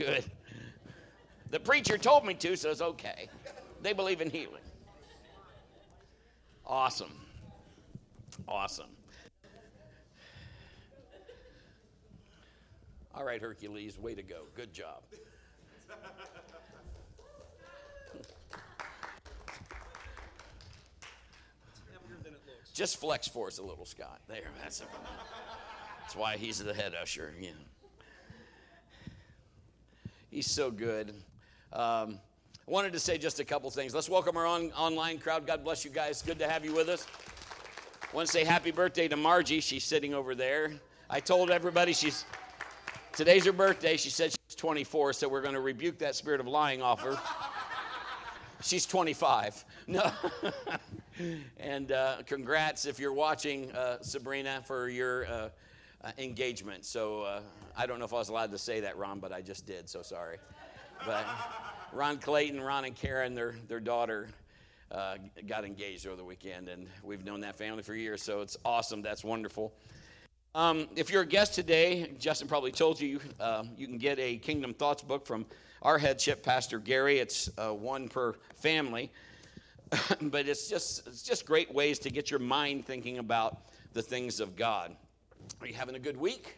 Good. The preacher told me to, so it's okay. They believe in healing. Awesome. Awesome. All right, Hercules, way to go. Good job. Just flex for us a little, Scott. There, that's why he's the head usher. You know. He's so good. I wanted to say just a couple things. Let's welcome our online crowd. God bless you guys. Good to have you with us. I want to say happy birthday to Margie. She's sitting over there. I told everybody today's her birthday. She said she's 24, so we're going to rebuke that spirit of lying off her. She's 25. No. And congrats if you're watching, Sabrina, for your engagement. So I don't know if I was allowed to say that, Ron, but I just did, so sorry. But Ron Clayton, Ron and Karen, their daughter, got engaged over the weekend, and we've known that family for years, so it's awesome. That's wonderful. If you're a guest today, Justin probably told you, you can get a Kingdom Thoughts book from our headship, Pastor Gary. It's one per family. But it's just great ways to get your mind thinking about the things of God. Are you having a good week?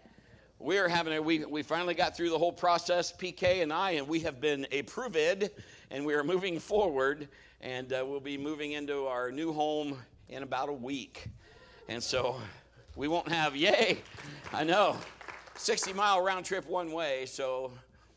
We are having we finally got through the whole process, PK and I, and we have been approved, and we are moving forward, and we'll be moving into our new home in about a week. And so we won't have, yay, I know, 60-mile round trip one way, so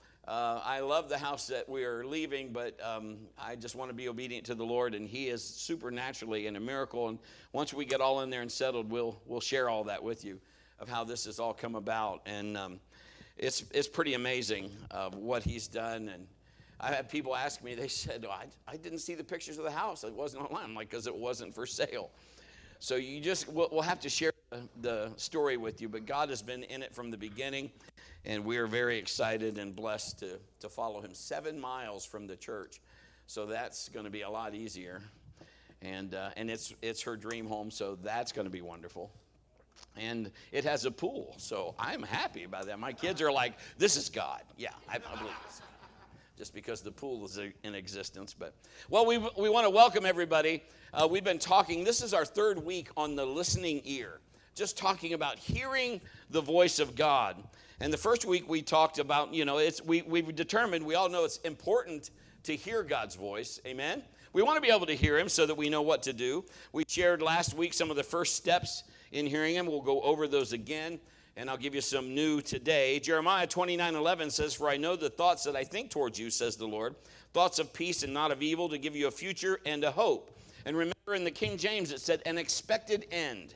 I love the house that we are leaving, but I just want to be obedient to the Lord, and He is supernaturally in a miracle. And once we get all in there and settled, we'll share all that with you of how this has all come about. And it's pretty amazing what He's done. And I had people ask me, they said, oh, I didn't see the pictures of the house. It wasn't online. I'm like, because it wasn't for sale. So we'll have to share the story with you, but God has been in it from the beginning. And we are very excited and blessed to follow Him 7 miles from the church. So that's going to be a lot easier. And it's her dream home, so that's going to be wonderful. And it has a pool, so I'm happy about that. My kids are like, this is God. Yeah, I believe this. Just because the pool is in existence. But well, we want to welcome everybody. We've been talking. This is our 3rd week on the listening ear. Just talking about hearing the voice of God. And the first week we talked about, we've determined, we all know it's important to hear God's voice. Amen? We want to be able to hear Him so that we know what to do. We shared last week some of the first steps in hearing Him. We'll go over those again, and I'll give you some new today. Jeremiah 29:11 says, "For I know the thoughts that I think towards you, says the Lord, thoughts of peace and not of evil, to give you a future and a hope." And remember in the King James it said, an expected end.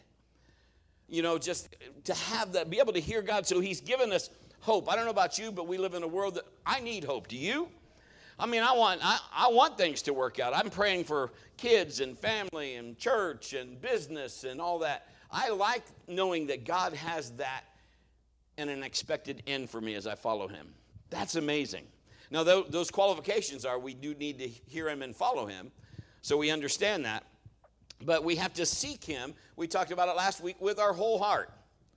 Just to have that, be able to hear God. So He's given us hope. I don't know about you, but we live in a world that I need hope. Do you? I mean, I want things to work out. I'm praying for kids and family and church and business and all that. I like knowing that God has that and an expected end for me as I follow Him. That's amazing. Now, those qualifications are we do need to hear Him and follow Him, so we understand that. But we have to seek Him. We talked about it last week, with our whole heart.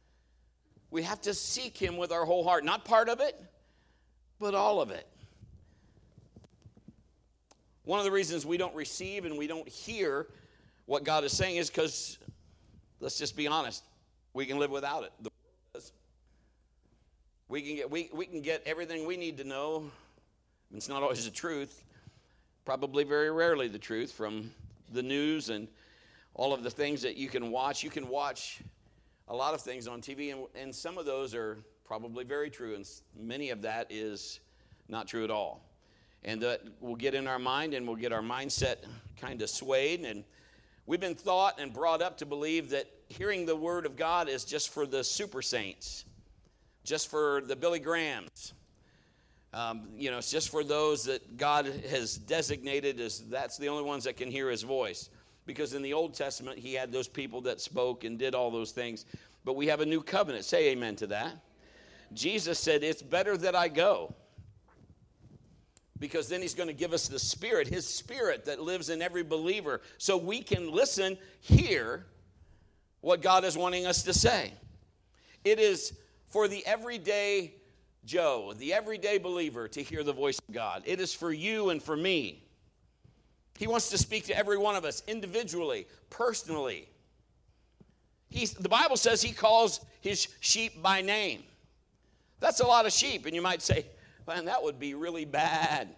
We have to seek Him with our whole heart. Not part of it, but all of it. One of the reasons we don't receive and we don't hear what God is saying is because, let's just be honest, we can live without it. We can get everything we need to know. It's not always the truth. Probably very rarely the truth from the news and all of the things that you can watch. You can watch a lot of things on TV, and some of those are probably very true, and many of that is not true at all. And that will get in our mind, and we'll get our mindset kind of swayed. And we've been taught and brought up to believe that hearing the Word of God is just for the super saints, just for the Billy Grahams. It's just for those that God has designated as that's the only ones that can hear His voice. Because in the Old Testament, He had those people that spoke and did all those things. But we have a new covenant. Say amen to that. Jesus said, it's better that I go. Because then He's going to give us the Spirit, His Spirit that lives in every believer. So we can listen, hear what God is wanting us to say. It is for the everyday Joe, the everyday believer, to hear the voice of God. It is for you and for me. He wants to speak to every one of us individually, personally. The Bible says he calls his sheep by name. That's a lot of sheep. And you might say, man, that would be really bad.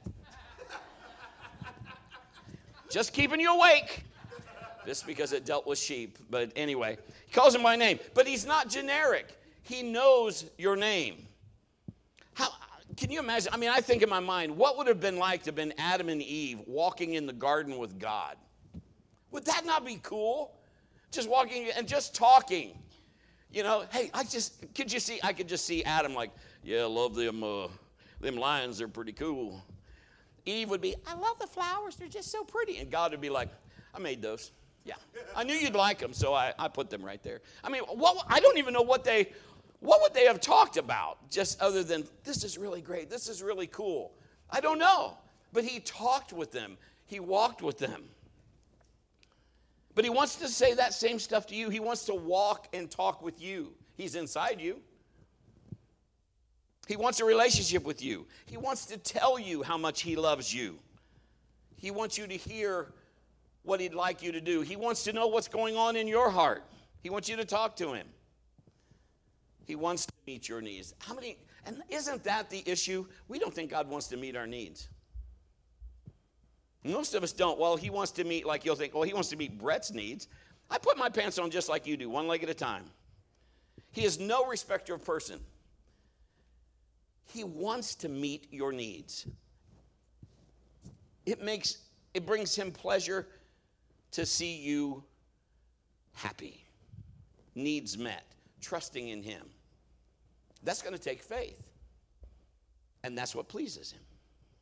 Just keeping you awake. Just because it dealt with sheep. But anyway, he calls them by name. But he's not generic. He knows your name. How can you imagine? I mean, I think in my mind, what would it have been like to have been Adam and Eve walking in the garden with God? Would that not be cool? Just walking and just talking. You know, hey, I could just see Adam like, yeah, I love them lions, they're pretty cool. Eve would be, I love the flowers, they're just so pretty. And God would be like, I made those. Yeah, I knew you'd like them, so I put them right there. I mean, I don't even know what would they have talked about, just other than, this is really great, this is really cool. I don't know. But he talked with them. He walked with them. But he wants to say that same stuff to you. He wants to walk and talk with you. He's inside you. He wants a relationship with you. He wants to tell you how much he loves you. He wants you to hear what he'd like you to do. He wants to know what's going on in your heart. He wants you to talk to him. He wants to meet your needs. And isn't that the issue? We don't think God wants to meet our needs. Most of us don't. Well, he wants to meet, like you'll think, well, he wants to meet Brett's needs. I put my pants on just like you do, one leg at a time. He is no respecter of person. He wants to meet your needs. It brings him pleasure to see you happy, needs met, trusting in him. That's going to take faith. And that's what pleases him.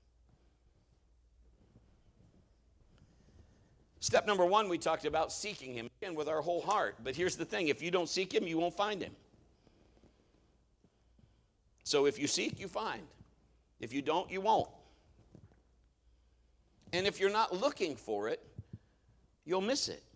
Step number 1, we talked about seeking him again with our whole heart. But here's the thing, if you don't seek him, you won't find him. So if you seek, you find. If you don't, you won't. And if you're not looking for it, you'll miss it.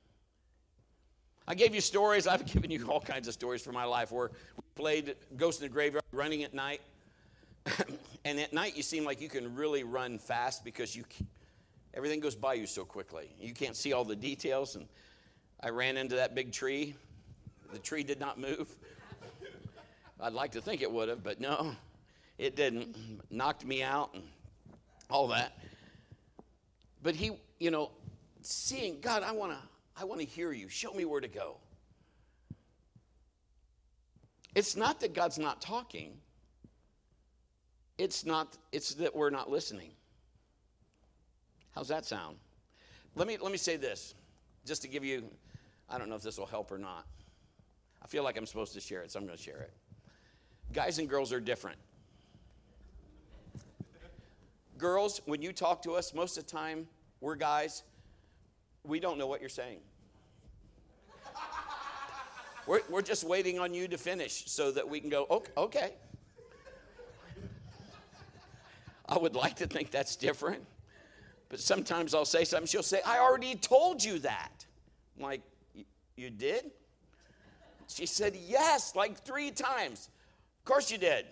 I gave you stories. I've given you all kinds of stories from my life where we played Ghost in the Graveyard running at night. And at night, you seem like you can really run fast because everything goes by you so quickly. You can't see all the details. And I ran into that big tree. The tree did not move. I'd like to think it would have, but no, it didn't. Knocked me out and all that. But he, seeing, God, I want to hear you. Show me where to go. It's not that God's not talking. It's that we're not listening. How's that sound? Let me say this, just to give you, I don't know if this will help or not. I feel like I'm supposed to share it, so I'm going to share it. Guys and girls are different. Girls, when you talk to us, most of the time, we're guys, we don't know what you're saying. We're just waiting on you to finish so that we can go, okay. I would like to think that's different. But sometimes I'll say something, she'll say, I already told you that. I'm like, you did? She said, yes, like 3 times. Of course you did.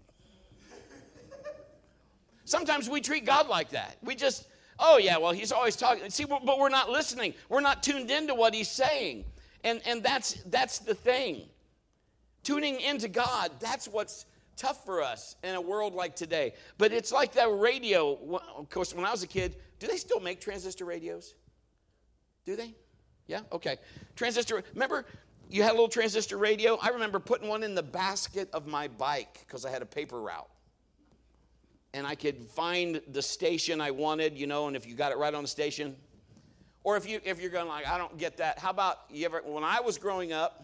Sometimes we treat God like that. We just, oh yeah, well, he's always talking. See, but we're not listening. We're not tuned into what he's saying. And that's the thing. Tuning into God, that's what's tough for us in a world like today. But it's like that radio. Of course, when I was a kid, do they still make transistor radios? Do they? Yeah? Okay. Transistor, remember you had a little transistor radio? I remember putting one in the basket of my bike because I had a paper route. And I could find the station I wanted, and if you got it right on the station. Or if you're going like, I don't get that. How about when I was growing up,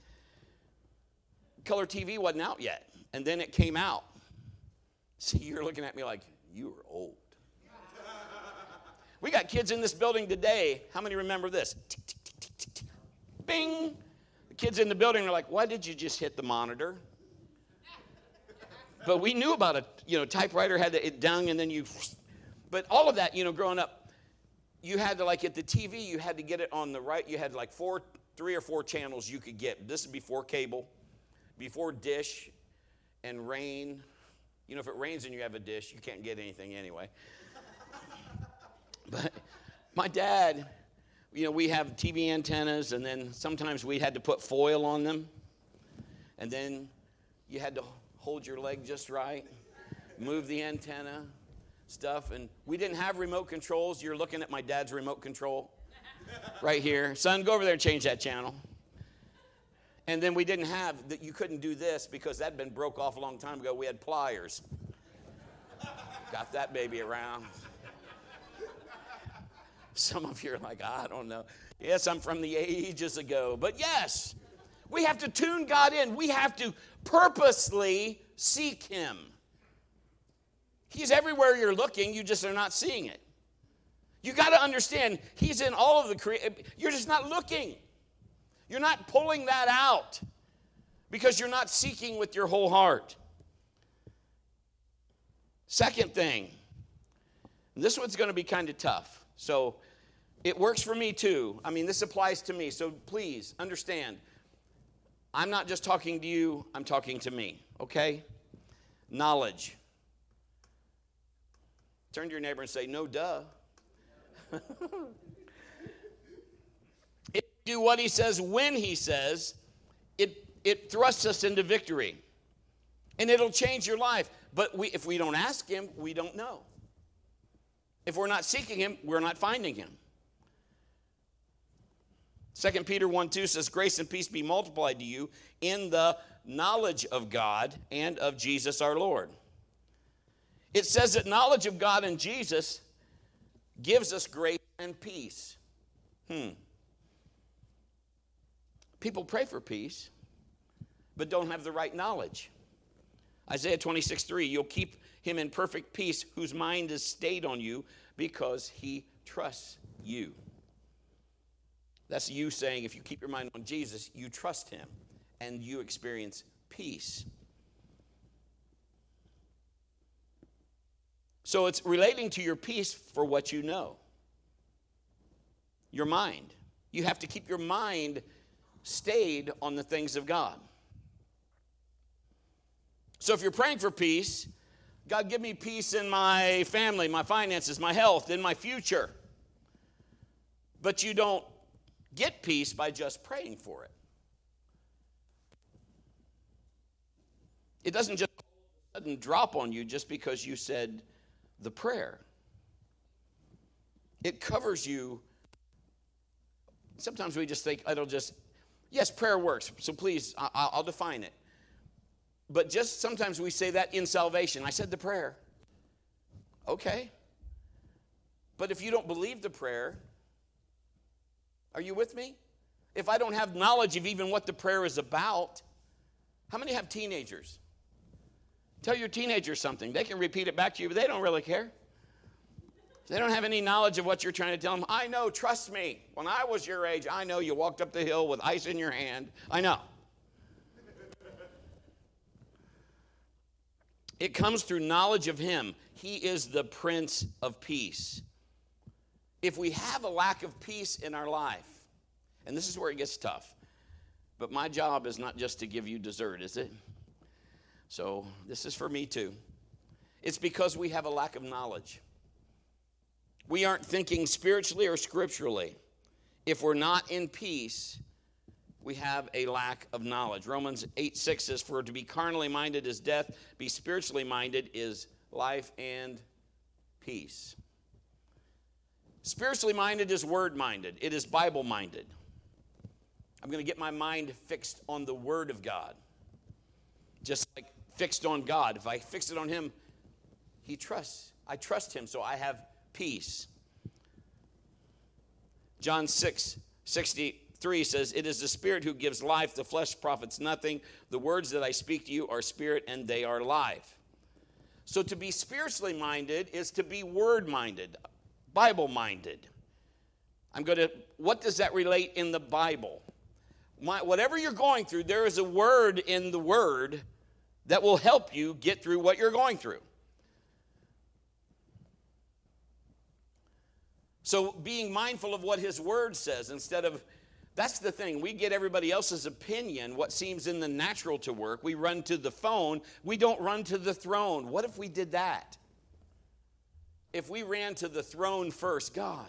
color TV wasn't out yet. And then it came out. See, you're looking at me like, you are old. We got kids in this building today. How many remember this? Bing. The kids in the building are like, why did you just hit the monitor? But we knew about it. Typewriter had it down and then but all of that, growing up, you had to, like at the TV, you had to get it on the right. You had like 3 or 4 channels you could get. This is before cable, before dish. and rain. You know, if it rains and you have a dish, you can't get anything anyway. But my dad, you know, we have TV antennas, and then sometimes we had to put foil on them. And then you had to hold your leg just right, move the antenna, stuff. And we didn't have remote controls. You're looking at my dad's remote control right here. Son, go over there and change that channel. And then we didn't have, that. You couldn't do this because that had been broke off a long time ago. We had pliers. Got that baby around. Some of you are like, I don't know. Yes, I'm from the ages ago. But yes, we have to tune God in. We have to purposely seek him. He's everywhere you're looking. You just are not seeing it. You got to understand, he's in all of the you're just not looking. You're not pulling that out because you're not seeking with your whole heart. Second thing, and this one's going to be kind of tough. So it works for me too. I mean, this applies to me. So please understand, I'm not just talking to you, I'm talking to me, okay? Knowledge. Turn to your neighbor and say, no duh. If you do what he says when he says, it thrusts us into victory. And it'll change your life. But if we don't ask him, we don't know. If we're not seeking him, we're not finding him. 2 Peter 1:2 says, grace and peace be multiplied to you in the knowledge of God and of Jesus our Lord. It says that knowledge of God and Jesus gives us grace and peace. People pray for peace, but don't have the right knowledge. Isaiah 26:3, you'll keep him in perfect peace whose mind is stayed on you because he trusts you. That's you saying if you keep your mind on Jesus, you trust him and you experience peace. So it's relating to your peace for what you know. Your mind. You have to keep your mind stayed on the things of God. So if you're praying for peace, God, give me peace in my family, my finances, my health, in my future. But you don't get peace by just praying for it. It doesn't just all of a sudden drop on you just because you said the prayer. It covers you. Sometimes we just think yes, prayer works. So please, I'll define it. But just sometimes we say that in salvation. I said the prayer. Okay. But if you don't believe the prayer, are you with me? If I don't have knowledge of even what the prayer is about, how many have teenagers? Tell your teenagers something. They can repeat it back to you, but they don't really care. They don't have any knowledge of what you're trying to tell them. I know, trust me. When I was your age, I know you walked up the hill with ice in your hand. I know. It comes through knowledge of him. He is the Prince of Peace. If we have a lack of peace in our life, and this is where it gets tough, but my job is not just to give you dessert, is it? So this is for me too. It's because we have a lack of knowledge. We aren't thinking spiritually or scripturally. If we're not in peace, we have a lack of knowledge. Romans 8:6 says, for to be carnally minded is death, be spiritually minded is life and peace. Spiritually minded is word-minded. It is Bible-minded. I'm going to get my mind fixed on the Word of God. Just like fixed on God. If I fix it on him, I trust him, so I have peace. John 6:63 says, it is the Spirit who gives life, the flesh profits nothing. The words that I speak to you are spirit and they are life. So to be spiritually minded is to be word-minded, Bible-minded. What does that relate in the Bible? Whatever you're going through, there is a word in the Word that will help you get through what you're going through. So being mindful of what his Word says instead of That's the thing. We get everybody else's opinion, what seems in the natural to work. We run to the phone. We don't run to the throne. What if we did that? If we ran to the throne first, God,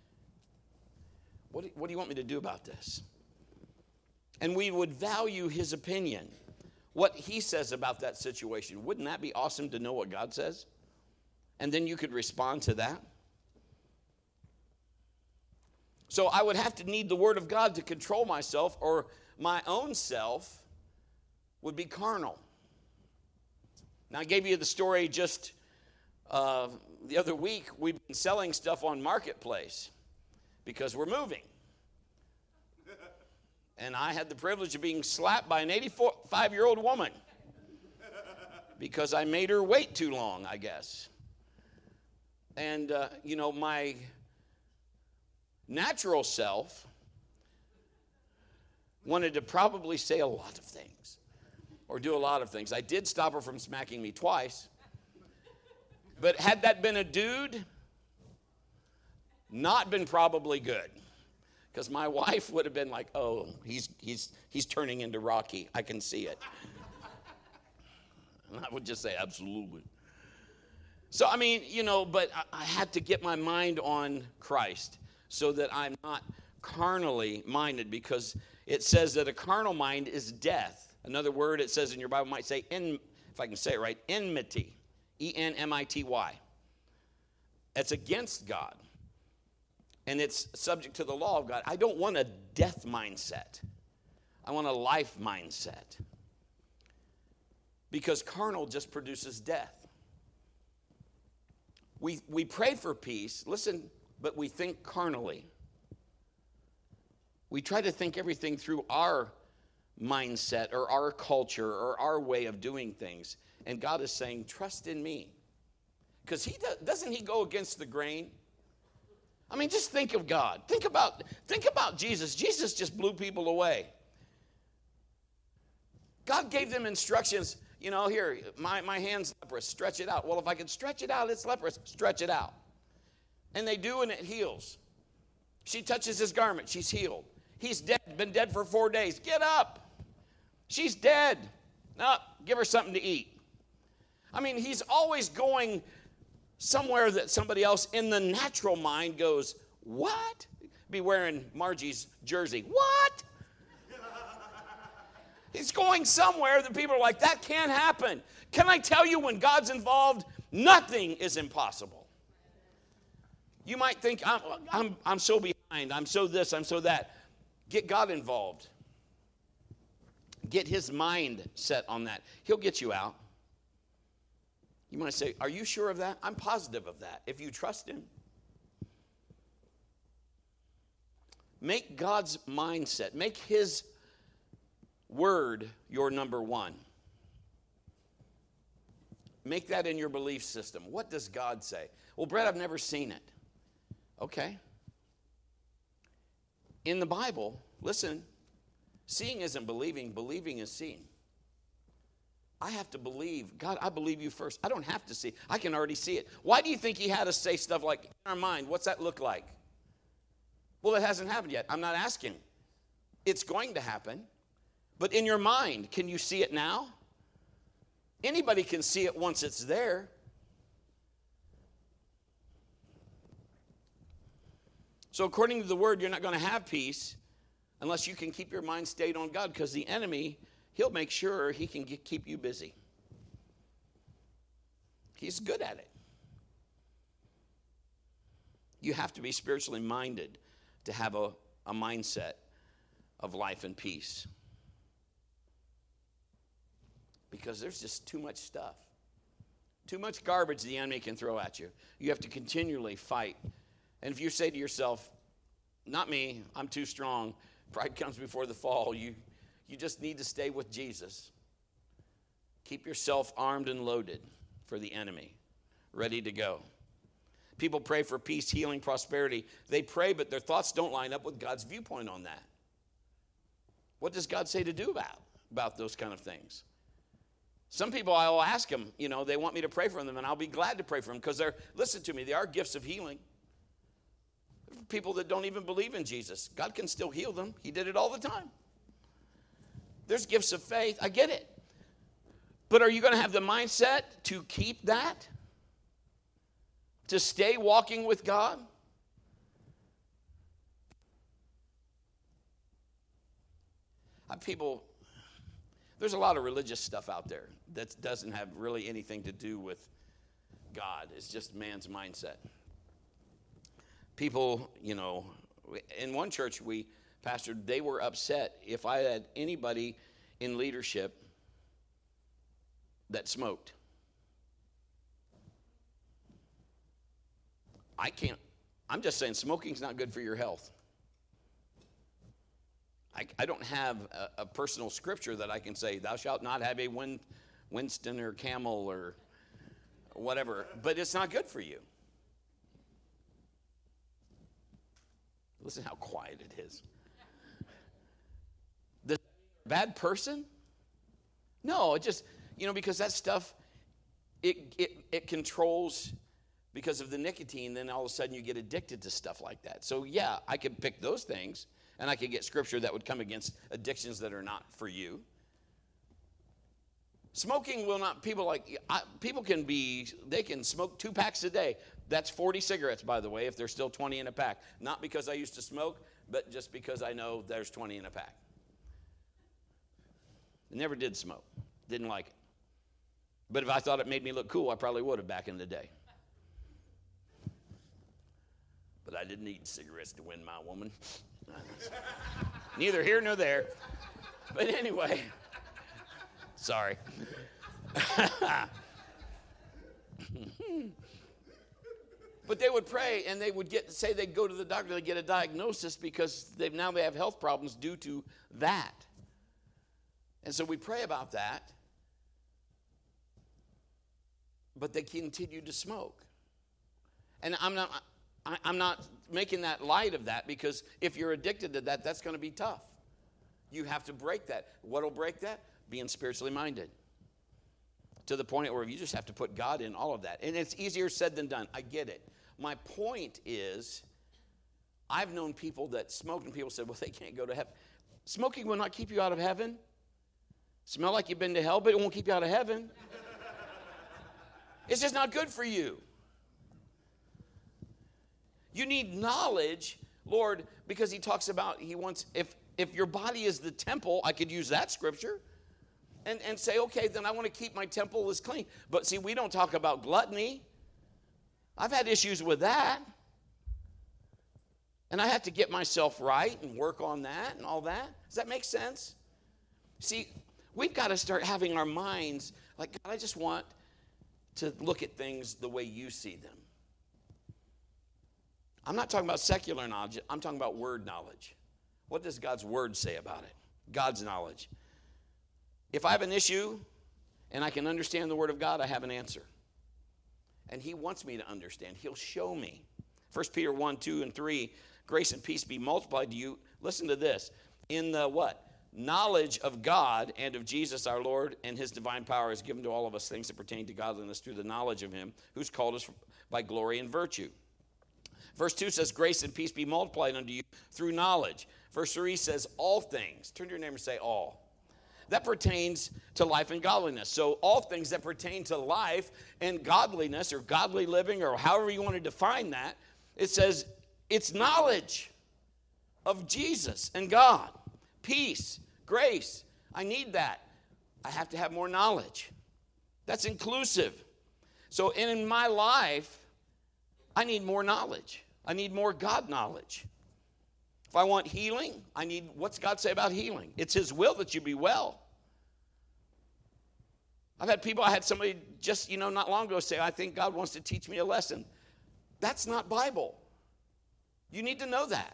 what do you want me to do about this? And we would value his opinion, what he says about that situation. Wouldn't that be awesome to know what God says? And then you could respond to that. So I would have to need the word of God to control myself, or my own self would be carnal. Now, I gave you the story just the other week. We've been selling stuff on Marketplace because we're moving. And I had the privilege of being slapped by an 85-year-old woman because I made her wait too long, I guess. And, my natural self wanted to probably say a lot of things or do a lot of things. I did stop her from smacking me twice. But had that been a dude, not been probably good. Because my wife would have been like, oh, he's turning into Rocky. I can see it. And I would just say, absolutely. So, but I had to get my mind on Christ so that I'm not carnally minded, because it says that a carnal mind is death. Another word it says in your Bible might say, if I can say it right, enmity. enmity. That's against God. And it's subject to the law of God. I don't want a death mindset. I want a life mindset. Because carnal just produces death. We pray for peace, listen, but we think carnally. We try to think everything through our mindset or our culture or our way of doing things. And God is saying, trust in me. Because doesn't he go against the grain? Just think of God. Think about Jesus. Jesus just blew people away. God gave them instructions. Here, my hand's leprous. Stretch it out. Well, if I can stretch it out, it's leprous. Stretch it out. And they do, and it heals. She touches his garment. She's healed. He's dead. Been dead for 4 days. Get up. She's dead. No, give her something to eat. He's always going somewhere that somebody else in the natural mind goes, what? Be wearing Margie's jersey. What? He's going somewhere that people are like, that can't happen. Can I tell you, when God's involved, nothing is impossible. You might think, I'm so behind, I'm so this, I'm so that. Get God involved. Get his mind set on that. He'll get you out. You might say, are you sure of that? I'm positive of that, if you trust him. Make God's mindset, make his word your number one. Make that in your belief system. What does God say? Well, Brett, I've never seen it. Okay. In the Bible, listen, seeing isn't believing, believing is seeing. I have to believe. God, I believe you first. I don't have to see. I can already see it. Why do you think he had us say stuff like, in our mind, what's that look like? Well, it hasn't happened yet. I'm not asking. It's going to happen. But in your mind, can you see it now? Anybody can see it once it's there. So according to the word, you're not going to have peace unless you can keep your mind stayed on God, because the enemy, he'll make sure he can keep you busy. He's good at it. You have to be spiritually minded to have a mindset of life and peace. Because there's just too much stuff. Too much garbage the enemy can throw at you. You have to continually fight. And if you say to yourself, not me, I'm too strong, pride comes before the fall, you just need to stay with Jesus. Keep yourself armed and loaded for the enemy, ready to go. People pray for peace, healing, prosperity. They pray, but their thoughts don't line up with God's viewpoint on that. What does God say to do about those kind of things? Some people, I'll ask them, they want me to pray for them, and I'll be glad to pray for them because listen to me, they are gifts of healing. People that don't even believe in Jesus, God can still heal them. He did it all the time. There's gifts of faith. I get it. But are you going to have the mindset to keep that? To stay walking with God? There's a lot of religious stuff out there that doesn't have really anything to do with God. It's just man's mindset. People, in one church we pastored, they were upset if I had anybody in leadership that smoked. I'm just saying smoking's not good for your health. I don't have a personal scripture that I can say, thou shalt not have a Winston or Camel or whatever, but it's not good for you. Listen how quiet it is. The bad person? No, it just, because that stuff, it controls, because of the nicotine, then all of a sudden you get addicted to stuff like that. So yeah, I could pick those things, and I could get scripture that would come against addictions that are not for you. Smoking will not, people can smoke 2 packs a day. That's 40 cigarettes, by the way, if there's still 20 in a pack. Not because I used to smoke, but just because I know there's 20 in a pack. I never did smoke. Didn't like it. But if I thought it made me look cool, I probably would have back in the day. But I didn't need cigarettes to win my woman. Neither here nor there. But anyway, sorry. But they would pray, and they would say they'd go to the doctor, they'd get a diagnosis because they have health problems due to that. And so we pray about that. But they continued to smoke. And I'm not making that light of that, because if you're addicted to that, that's going to be tough. You have to break that. What will break that? Being spiritually minded. To the point where you just have to put God in all of that. And it's easier said than done. I get it. My point is, I've known people that smoked, and people said, well, they can't go to heaven. Smoking will not keep you out of heaven. Smell like you've been to hell, but it won't keep you out of heaven. It's just not good for you. You need knowledge, Lord, because he talks about, he wants, if your body is the temple, I could use that scripture and say, okay, then I want to keep my temple as clean. But see, we don't talk about gluttony. I've had issues with that. And I have to get myself right and work on that and all that. Does that make sense? See, we've got to start having our minds like, God, I just want to look at things the way you see them. I'm not talking about secular knowledge. I'm talking about word knowledge. What does God's word say about it? God's knowledge. If I have an issue and I can understand the word of God, I have an answer. And he wants me to understand. He'll show me. 1 Peter 1, 2, and 3, grace and peace be multiplied to you. Listen to this. In the what? Knowledge of God and of Jesus our Lord, and his divine power is given to all of us things that pertain to godliness through the knowledge of him who's called us by glory and virtue. Verse 2 says, grace and peace be multiplied unto you through knowledge. Verse 3 says, all things. Turn to your neighbor and say, all. That pertains to life and godliness. So all things that pertain to life and godliness, or godly living, or however you want to define that, it says it's knowledge of Jesus and God. Peace, grace. I need that. I have to have more knowledge. That's inclusive. So in my life, I need more knowledge. I need more God knowledge. If I want healing, I need, what's God say about healing? It's his will that you be well. I had somebody just, not long ago say, I think God wants to teach me a lesson. That's not Bible. You need to know that.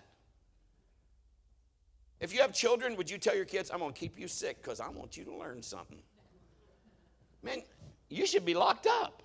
If you have children, would you tell your kids, I'm going to keep you sick because I want you to learn something? Man, you should be locked up.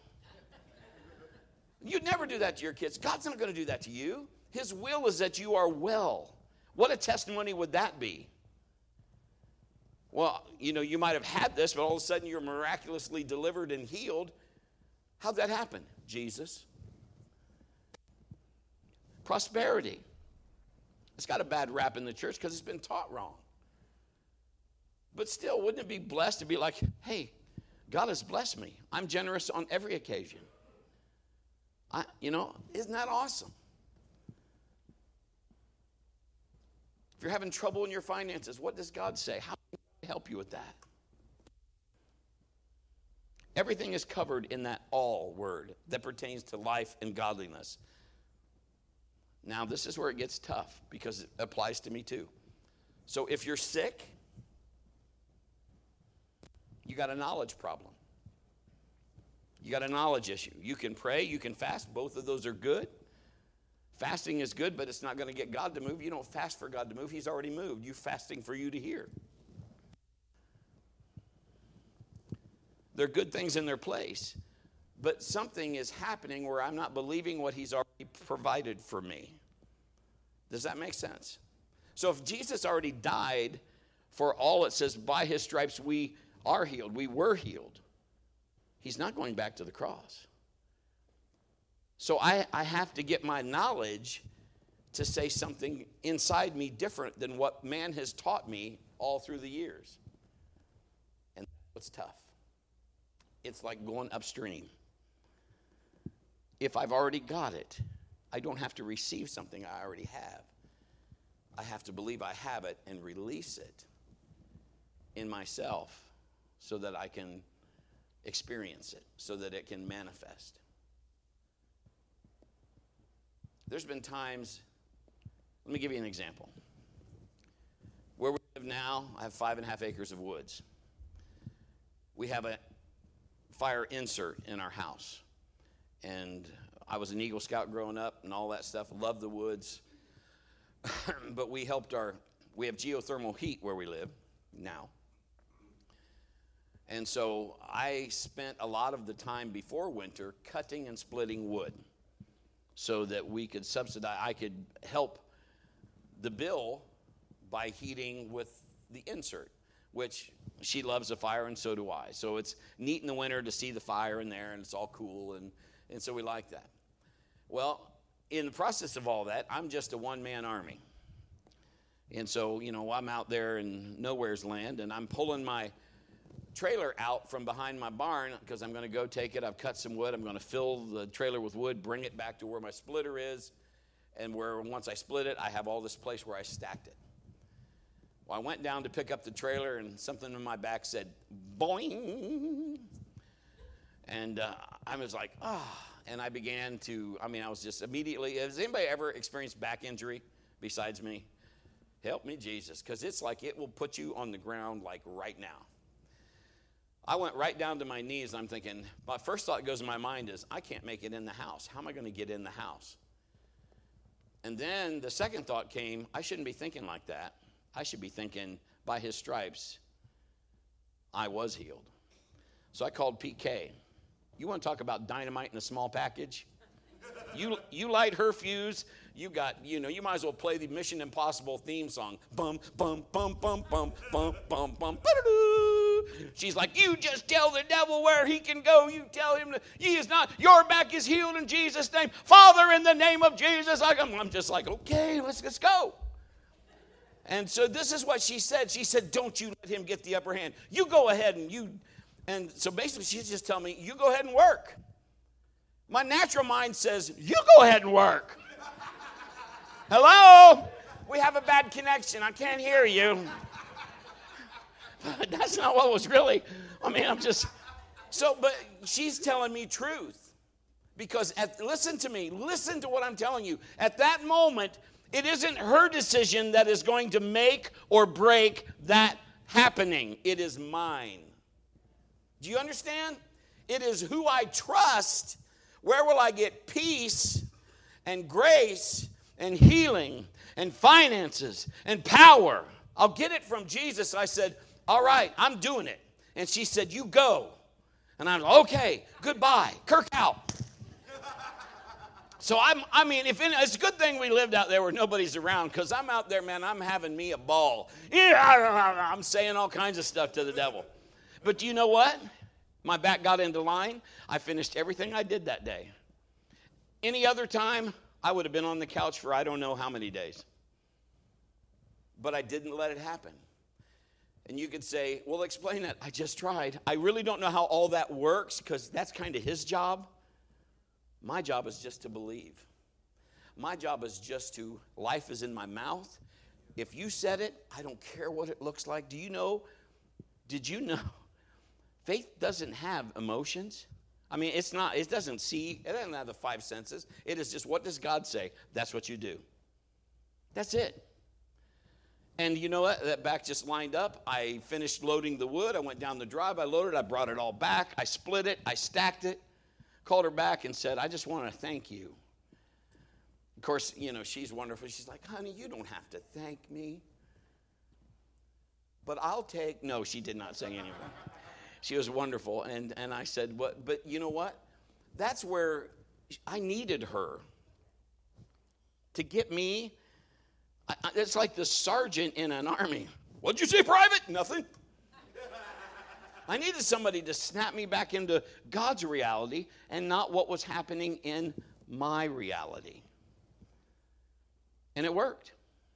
You'd never do that to your kids. God's not going to do that to you. His will is that you are well. What a testimony would that be? Well, you might have had this, but all of a sudden you're miraculously delivered and healed. How'd that happen? Jesus. prosperity. It's got a bad rap in the church because it's been taught wrong. But still, wouldn't it be blessed to be like, hey, God has blessed me. I'm generous on every occasion. Isn't that awesome? If you're having trouble in your finances, what does God say? How can I help you with that? Everything is covered in that all word that pertains to life and godliness. Now, this is where it gets tough because it applies to me too. So if you're sick, you got a knowledge problem. You got a knowledge issue. You can pray, you can fast. Both of those are good. Fasting is good, but it's not going to get God to move. You don't fast for God to move. He's already moved. You're fasting for you to hear. They're good things in their place, but something is happening where I'm not believing what he's already provided for me. Does that make sense? So if Jesus already died for all, it says by his stripes we are healed, we were healed. He's not going back to the cross. So I have to get my knowledge to say something inside me different than what man has taught me all through the years. And that's what's tough. It's like going upstream. If I've already got it, I don't have to receive something I already have. I have to believe I have it and release it in myself so that I can experience it, so that it can manifest. There's been times, let me give you an example. Where we live now, I have 5.5 acres of woods. We have a fire insert in our house. And I was an Eagle Scout growing up and all that stuff. Loved the woods. But we have geothermal heat where we live now. And so I spent a lot of the time before winter cutting and splitting wood so that we could subsidize, I could help the bill by heating with the insert, which she loves the fire and so do I. So it's neat in the winter to see the fire in there and it's all cool and so we like that. Well, in the process of all that, I'm just a one-man army. And so, I'm out there in nowhere's land and I'm pulling my trailer out from behind my barn because I'm going to go take it. I've cut some wood. I'm going to fill the trailer with wood, bring it back to where my splitter is, and where once I split it, I have all this place where I stacked it. Well, I went down to pick up the trailer, and something in my back said, boing. And I was like, and I began to, I was just immediately, has anybody ever experienced back injury besides me? Help me, Jesus, because it's like it will put you on the ground like right now. I went right down to my knees, and I'm thinking, my first thought that goes in my mind is, I can't make it in the house. How am I going to get in the house? And then the second thought came, I shouldn't be thinking like that. I should be thinking, by his stripes, I was healed. So I called PK. You want to talk about dynamite in a small package? You light her fuse, you might as well play the Mission Impossible theme song. Bum, bum, bum, bum, bum, bum, bum, bum, ba-da-doo. She's like, you just tell the devil where he can go. You tell him he is not, your back is healed in Jesus' name. Father, in the name of Jesus. I'm just like, okay, let's go. And so this is what she said. She said, don't you let him get the upper hand. You go ahead and so basically she's just telling me, you go ahead and work. My natural mind says, you go ahead and work. Hello? We have a bad connection. I can't hear you. But that's not what was really, but she's telling me truth. Because, listen to me, listen to what I'm telling you. At that moment, it isn't her decision that is going to make or break that happening. It is mine. Do you understand? It is who I trust. Where will I get peace and grace and healing and finances and power? I'll get it from Jesus. I said, all right, I'm doing it. And she said, you go. And I'm like, okay, goodbye. Kirk out. So it's a good thing we lived out there where nobody's around, because I'm out there, man, I'm having me a ball. I'm saying all kinds of stuff to the devil. But do you know what? My back got into line. I finished everything I did that day. Any other time, I would have been on the couch for I don't know how many days. But I didn't let it happen. And you could say, well, explain that. I just tried. I really don't know how all that works because that's kind of his job. My job is just to believe. My job is just to, life is in my mouth. If you said it, I don't care what it looks like. Did you know, faith doesn't have emotions? I mean, it doesn't have the five senses. It is just, what does God say? That's what you do. That's it. And you know what? That back just lined up. I finished loading the wood. I went down the drive. I loaded. I brought it all back. I split it. I stacked it. Called her back and said, I just want to thank you. Of course, she's wonderful. She's like, honey, you don't have to thank me. But no, she did not say anything. She was wonderful. And I said, what? But you know what? That's where I needed her to get me. It's like the sergeant in an army. What'd you say, private? Nothing. I needed somebody to snap me back into God's reality and not what was happening in my reality. And it worked.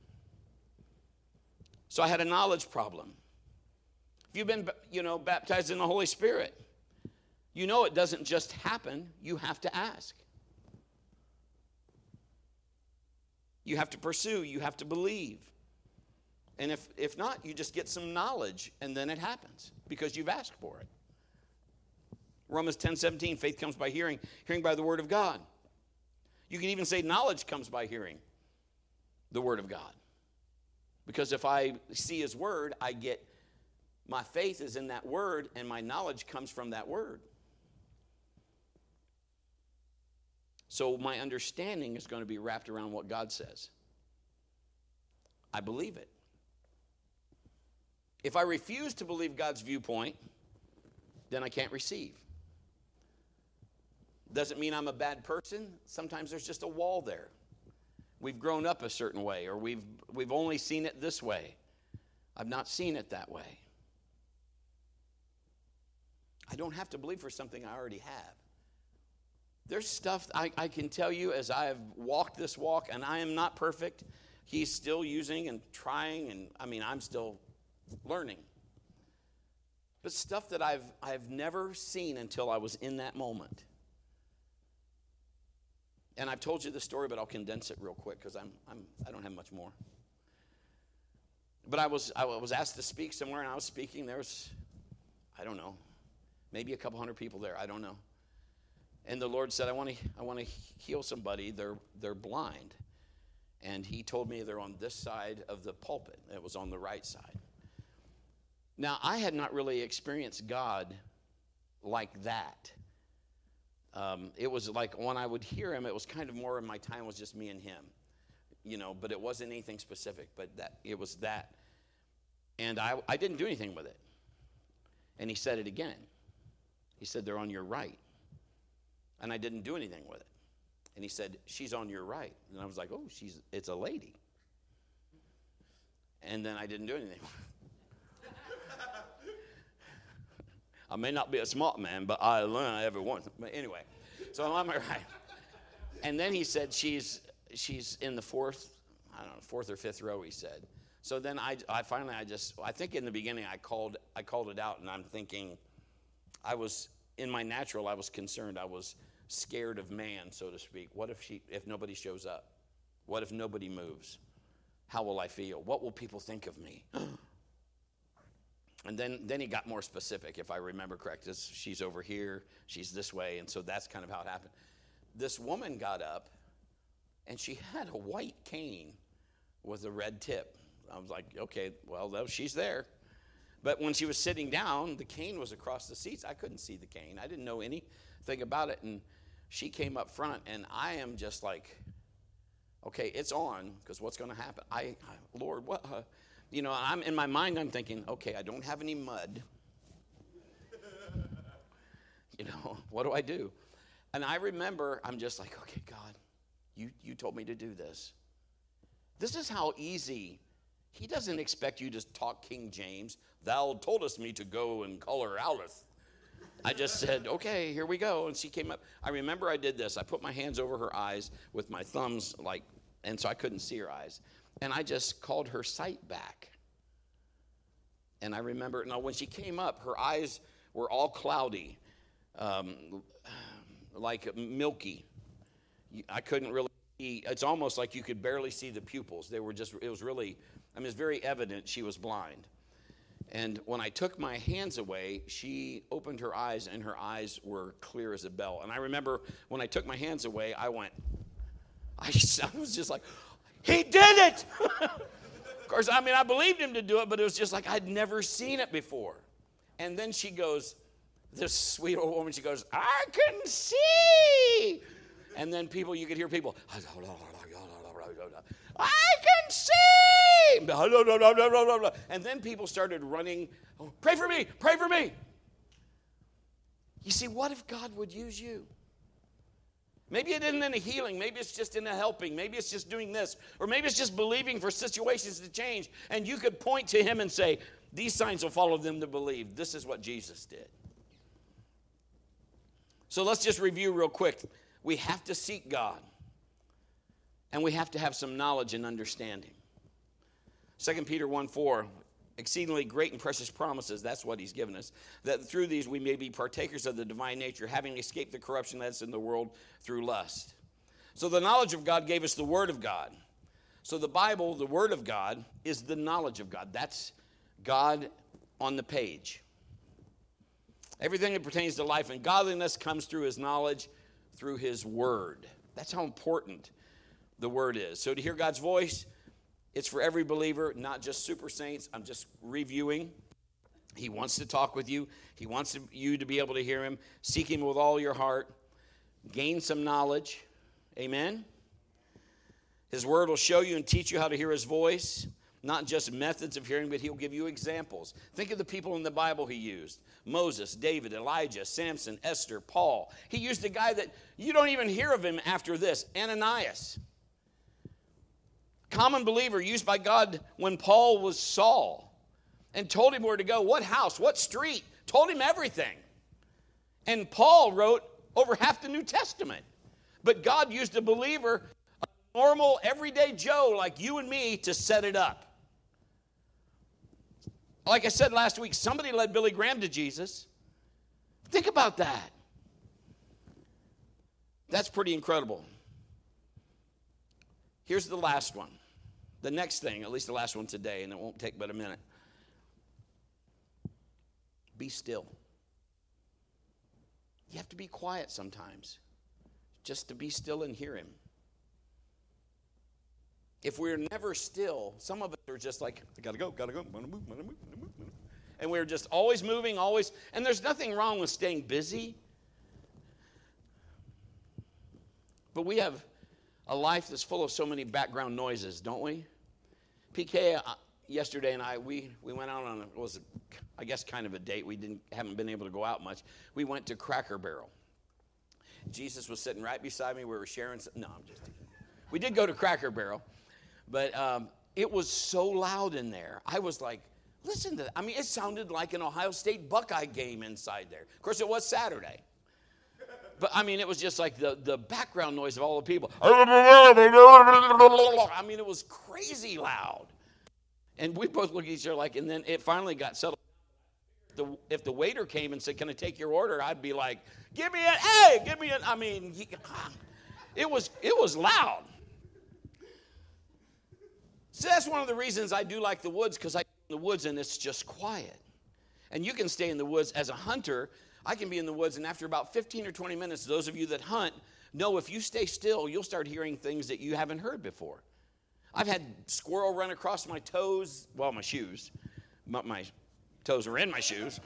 So I had a knowledge problem. If you've been, baptized in the Holy Spirit, it doesn't just happen. You have to ask. You have to pursue. You have to believe. And if not, you just get some knowledge, and then it happens because you've asked for it. Romans 10:17, faith comes by hearing, hearing by the word of God. You can even say knowledge comes by hearing the word of God. Because if I see his word, my faith is in that word, and my knowledge comes from that word. So my understanding is going to be wrapped around what God says. I believe it. If I refuse to believe God's viewpoint, then I can't receive. Doesn't mean I'm a bad person. Sometimes there's just a wall there. We've grown up a certain way, or we've only seen it this way. I've not seen it that way. I don't have to believe for something I already have. There's stuff I can tell you as I have walked this walk, and I am not perfect. He's still using and trying, and I'm still learning. But stuff that I've never seen until I was in that moment. And I've told you this story, but I'll condense it real quick because I don't have much more. But I was asked to speak somewhere, and I was speaking. There was, I don't know, maybe a couple hundred people there. I don't know. And the Lord said, I want to heal somebody. They're blind. And he told me they're on this side of the pulpit. It was on the right side. Now, I had not really experienced God like that. It was like when I would hear him, it was kind of more of my time was just me and him. But it wasn't anything specific. But it was that. And I didn't do anything with it. And he said it again. He said, they're on your right. And I didn't do anything with it. And he said, she's on your right. And I was like, oh, it's a lady. And then I didn't do anything. I may not be a smart man, but I learn every once. But anyway, so I'm on my right. And then he said, she's in the fourth or fifth row, he said. So then I think in the beginning I called it out, and I'm thinking, in my natural, I was concerned. I was scared of man, so to speak. What if nobody shows up? What if nobody moves? How will I feel? What will people think of me? And then he got more specific, if I remember correct. She's over here, she's this way, and so that's kind of how it happened. This woman got up, and she had a white cane with a red tip. I was like, okay, well, she's there. But when she was sitting down, the cane was across the seats. I couldn't see the cane. I didn't know anything about it. And she came up front, and I am just like, okay, it's on, because what's going to happen? Lord, what? I'm in my mind, I'm thinking, okay, I don't have any mud. What do I do? And I remember, I'm just like, okay, God, you told me to do this. This is how easy. He doesn't expect you to talk King James. Thou toldest me to go and color Aleph. I just said, okay, here we go. And she came up. I remember I did this. I put my hands over her eyes with my thumbs, and so I couldn't see her eyes. And I just called her sight back. And I remember, now when she came up, her eyes were all cloudy, like milky. I couldn't really see. It's almost like you could barely see the pupils. It was really, it's very evident she was blind. And when I took my hands away, she opened her eyes, and her eyes were clear as a bell. And I remember when I took my hands away, I was just like, he did it! Of course, I believed him to do it, but it was just like I'd never seen it before. And then she goes, this sweet old woman, she goes, I can see! And then you could hear people, I can see! And then people started running, pray for me, pray for me. You see, what if God would use you? Maybe it isn't in a healing. Maybe it's just in a helping. Maybe it's just doing this. Or maybe it's just believing for situations to change. And you could point to him and say, these signs will follow them that believe. This is what Jesus did. So let's just review real quick. We have to seek God. And we have to have some knowledge and understanding. 2 Peter 1:4, exceedingly great and precious promises, that's what he's given us, that through these we may be partakers of the divine nature, having escaped the corruption that's in the world through lust. So the knowledge of God gave us the Word of God. So the Bible, the Word of God, is the knowledge of God. That's God on the page. Everything that pertains to life and godliness comes through his knowledge, through his Word. That's how important the Word is. So to hear God's voice, it's for every believer, not just super saints. I'm just reviewing. He wants to talk with you. He wants you to be able to hear him. Seek him with all your heart. Gain some knowledge. Amen? His word will show you and teach you how to hear his voice. Not just methods of hearing, but he'll give you examples. Think of the people in the Bible he used. Moses, David, Elijah, Samson, Esther, Paul. He used a guy that you don't even hear of him after this, Ananias. Common believer used by God when Paul was Saul and told him where to go, what house, what street, told him everything. And Paul wrote over half the New Testament. But God used a believer, a normal, everyday Joe like you and me, to set it up. Like I said last week, somebody led Billy Graham to Jesus. Think about that. That's pretty incredible. Here's the last one. The next thing, at least the last one today, and it won't take but a minute. Be still. You have to be quiet sometimes, just to be still and hear him. If we're never still, some of us are just like, I gotta go, gotta move. And we're just always moving, always, and there's nothing wrong with staying busy. But we have a life that's full of so many background noises, don't we? PK yesterday and we went out on I guess kind of a date. We haven't been able to go out much. We went to Cracker Barrel. Jesus was sitting right beside me. We were sharing no, I'm just kidding. We did go to Cracker Barrel, but it was so loud in there. I was like, listen to that. It sounded like an Ohio State Buckeye game inside there. Of course, it was Saturday. But, it was just like the background noise of all the people. It was crazy loud. And we both looked at each other like, and then it finally got settled. If the waiter came and said, can I take your order? I'd be like, give me an, it was loud. So that's one of the reasons I do like the woods, because I in the woods and it's just quiet. And you can stay in the woods as a hunter. I can be in the woods, and after about 15 or 20 minutes, those of you that hunt know if you stay still, you'll start hearing things that you haven't heard before. I've had squirrel run across my toes, well, my shoes. My toes are in my shoes.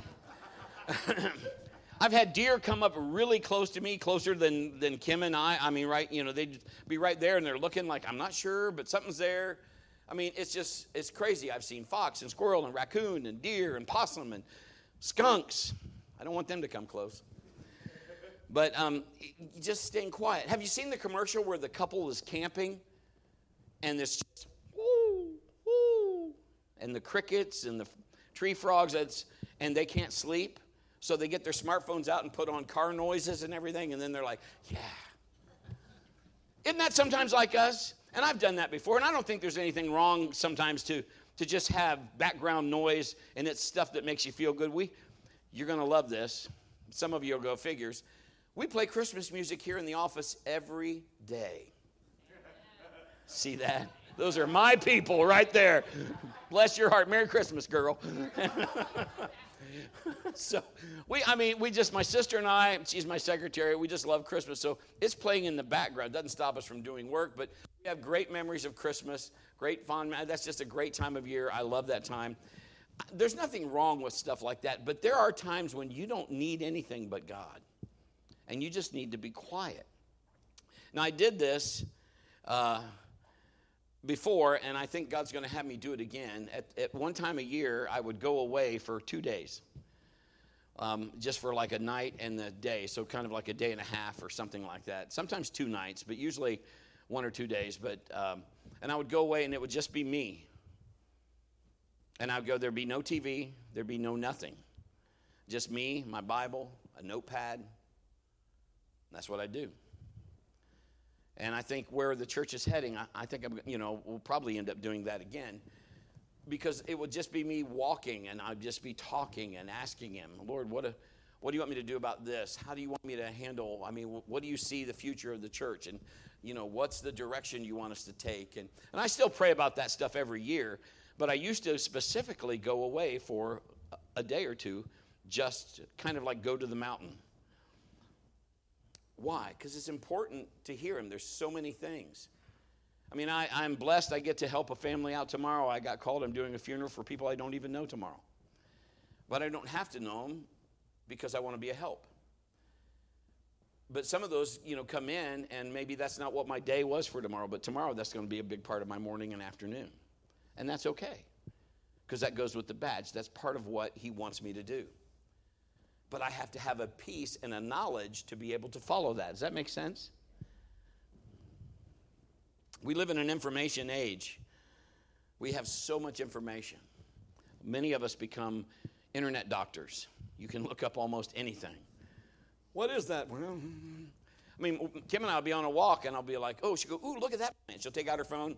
I've had deer come up really close to me, closer than Kim and I. Right, they'd be right there, and they're looking like, I'm not sure, but something's there. It's crazy. I've seen fox and squirrel and raccoon and deer and possum and skunks. I don't want them to come close. But just staying quiet. Have you seen the commercial where the couple is camping and there's just woo, woo, and the crickets and the tree frogs, and they can't sleep? So they get their smartphones out and put on car noises and everything, and then they're like, yeah. Isn't that sometimes like us? And I've done that before, and I don't think there's anything wrong sometimes to just have background noise, and it's stuff that makes you feel good. You're going to love this. Some of you will go, figures. We play Christmas music here in the office every day. See that? Those are my people right there. Bless your heart. Merry Christmas, girl. So, my sister and I, she's my secretary, we just love Christmas. So it's playing in the background. It doesn't stop us from doing work, but we have great memories of Christmas, great fond. That's just a great time of year. I love that time. There's nothing wrong with stuff like that, but there are times when you don't need anything but God, and you just need to be quiet. Now, I did this before, and I think God's going to have me do it again. At one time a year, I would go away for 2 days, just for like a night and a day, so kind of like a day and a half or something like that. Sometimes 2 nights, but usually 1 or 2 days. And I would go away, and it would just be me. And I'd go, there'd be no TV, there'd be no nothing. Just me, my Bible, a notepad. That's what I do. And I think where the church is heading, I think we'll probably end up doing that again, because it would just be me walking, and I'd just be talking and asking him, Lord, what do you want me to do about this? How do you want me to handle? What do you see the future of the church? And what's the direction you want us to take? And I still pray about that stuff every year, but I used to specifically go away for a day or two, just kind of like go to the mountain. Why? Because it's important to hear him. There's so many things. I'm blessed. I get to help a family out tomorrow. I got called. I'm doing a funeral for people I don't even know tomorrow. But I don't have to know them because I want to be a help. But some of those, come in, and maybe that's not what my day was for tomorrow, but tomorrow that's going to be a big part of my morning and afternoon. And that's okay, because that goes with the badge. That's part of what he wants me to do. But I have to have a peace and a knowledge to be able to follow that. Does that make sense? We live in an information age. We have so much information. Many of us become internet doctors. You can look up almost anything. What is that? Well, Kim and I will be on a walk, and I'll be like, oh, she'll go, ooh, look at that plant. She'll take out her phone,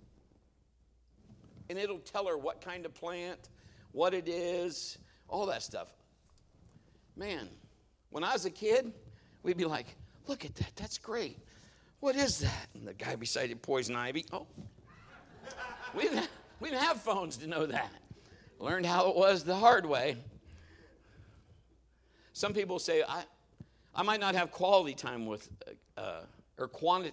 and it'll tell her what kind of plant, what it is, all that stuff. Man, when I was a kid, we'd be like, look at that. That's great. What is that? And the guy beside it, poison ivy. Oh, we didn't have phones to know that. Learned how it was the hard way. Some people say, I might not have quality time with, or quantity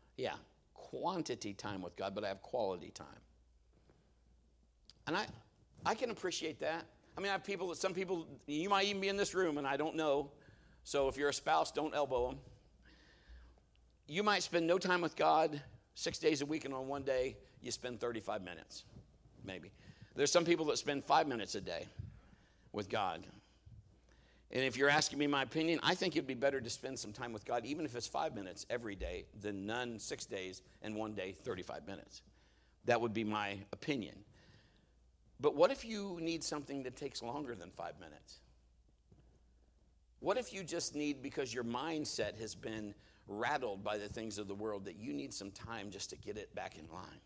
time with God, but I have quality time. And I can appreciate that. I have people, some people, you might even be in this room, and I don't know. So if you're a spouse, don't elbow them. You might spend no time with God 6 days a week, and on one day, you spend 35 minutes, maybe. There's some people that spend 5 minutes a day with God. And if you're asking me my opinion, I think it'd be better to spend some time with God, even if it's 5 minutes every day, than none 6 days and one day 35 minutes. That would be my opinion. But what if you need something that takes longer than 5 minutes? What if you just need, because your mindset has been rattled by the things of the world, that you need some time just to get it back in line?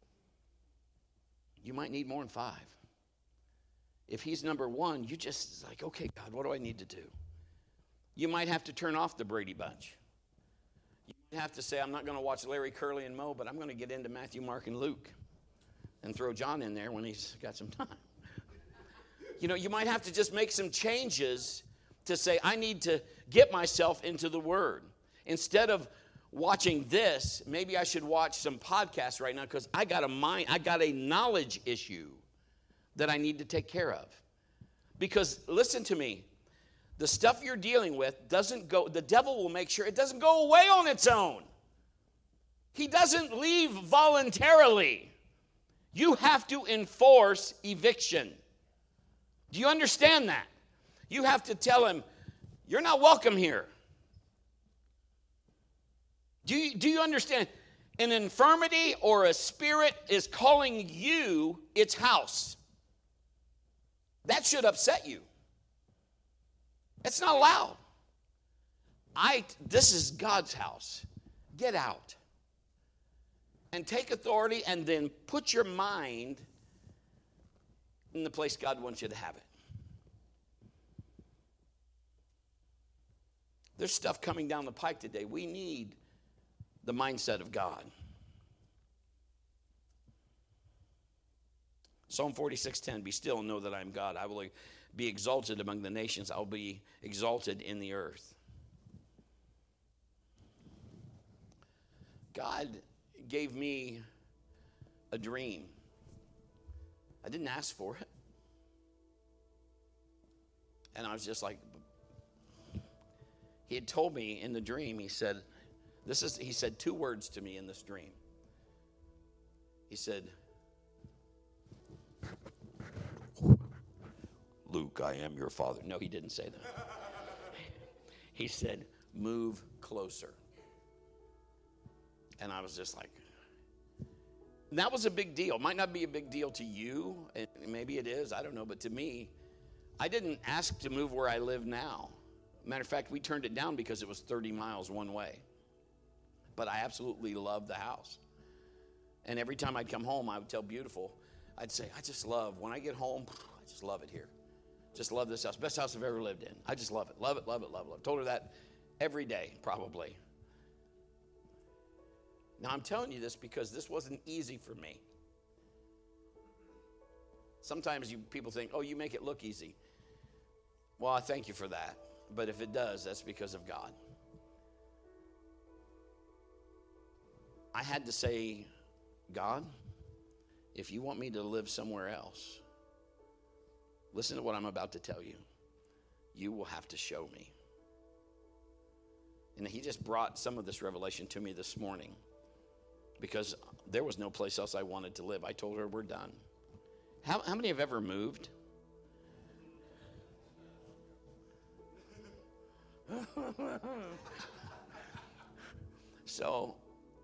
You might need more than 5. If he's number one, you just like, okay, God, what do I need to do? You might have to turn off the Brady Bunch. You might have to say, I'm not going to watch Larry, Curly, and Moe, but I'm going to get into Matthew, Mark, and Luke. And throw John in there when he's got some time. You might have to just make some changes to say, I need to get myself into the Word. Instead of watching this, maybe I should watch some podcasts right now, because I got a knowledge issue that I need to take care of. Because listen to me, the stuff you're dealing with the devil will make sure it doesn't go away on its own. He doesn't leave voluntarily. You have to enforce eviction. Do you understand that? You have to tell him, you're not welcome here. Do you understand? An infirmity or a spirit is calling you its house. That should upset you. It's not allowed. This is God's house. Get out. And take authority and then put your mind in the place God wants you to have it. There's stuff coming down the pike today. We need the mindset of God. Psalm 46:10, be still and know that I am God. I will be exalted among the nations. I will be exalted in the earth. God gave me a dream. I didn't ask for it. And I was just like, he had told me in the dream, he said 2 words to me in this dream. He said, Luke, I am your father. No, he didn't say that. He said, move closer. And I was just like, and that was a big deal. Might not be a big deal to you, and maybe it is, I don't know, but to me, I didn't ask to move where I live now. Matter of fact, we turned it down because it was 30 miles one way. But I absolutely loved the house. And every time I'd come home, I would tell Beautiful, I'd say, I just love, when I get home, I just love it here. Just love this house. Best house I've ever lived in. I just love it. Love it, love it, love it, love it. Told her that every day, probably. Now, I'm telling you this because this wasn't easy for me. Sometimes people think, oh, you make it look easy. Well, I thank you for that. But if it does, that's because of God. I had to say, God, if you want me to live somewhere else, listen to what I'm about to tell you. You will have to show me. And he just brought some of this revelation to me this morning because there was no place else I wanted to live. I told her, we're done. How many have ever moved? So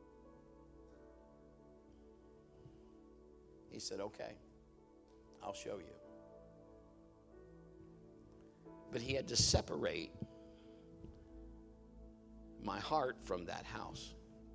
he said, okay, I'll show you. But he had to separate my heart from that house.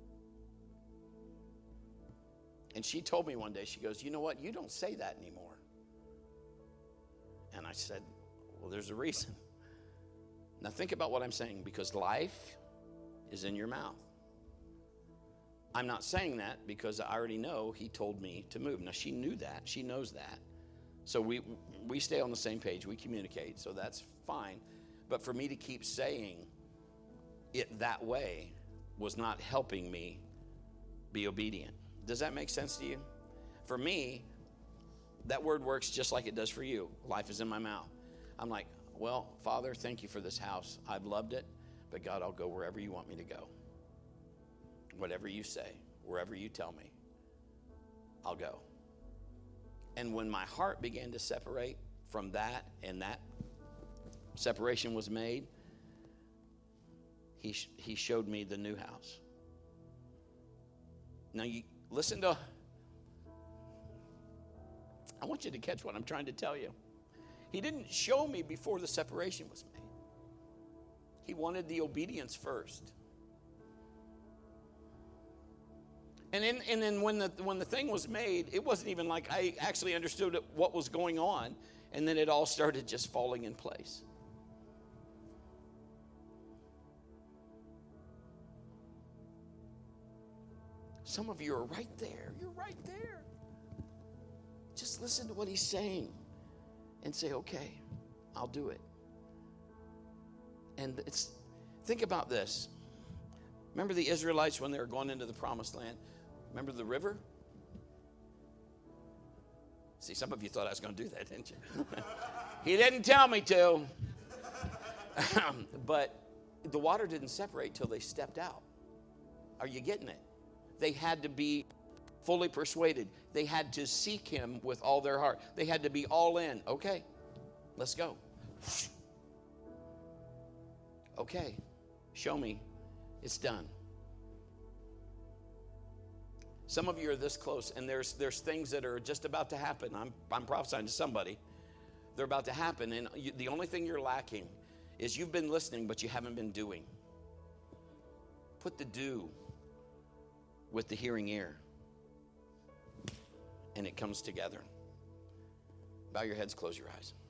And she told me one day, she goes, you know what? You don't say that anymore. And I said, well, there's a reason. Now think about what I'm saying, because life is in your mouth. I'm not saying that because I already know he told me to move. Now she knew that. She knows that. So we stay on the same page. We communicate. So that's fine. But for me to keep saying it that way was not helping me be obedient. Does that make sense to you? For me, that word works just like it does for you. Life is in my mouth. I'm like, well, Father, thank you for this house. I've loved it. But God, I'll go wherever you want me to go. Whatever you say, wherever you tell me, I'll go. And when my heart began to separate from that, and that separation was made, he showed me the new house. Now you listen to, I want you to catch what I'm trying to tell you. He didn't show me before the separation was made. He wanted the obedience first. And then when the thing was made, it wasn't even like I actually understood what was going on. And then it all started just falling in place. Some of you are right there. You're right there. Just listen to what he's saying and say, okay, I'll do it. And think about this. Remember the Israelites when they were going into the promised land? Remember the river? See, some of you thought I was going to do that, didn't you? He didn't tell me to. But the water didn't separate till they stepped out. Are you getting it? They had to be fully persuaded. They had to seek him with all their heart. They had to be all in. Okay, let's go. Okay, show me. It's done. Some of you are this close, and there's things that are just about to happen. I'm prophesying to somebody. They're about to happen, and the only thing you're lacking is you've been listening, but you haven't been doing. Put the do with the hearing ear, and it comes together. Bow your heads, close your eyes.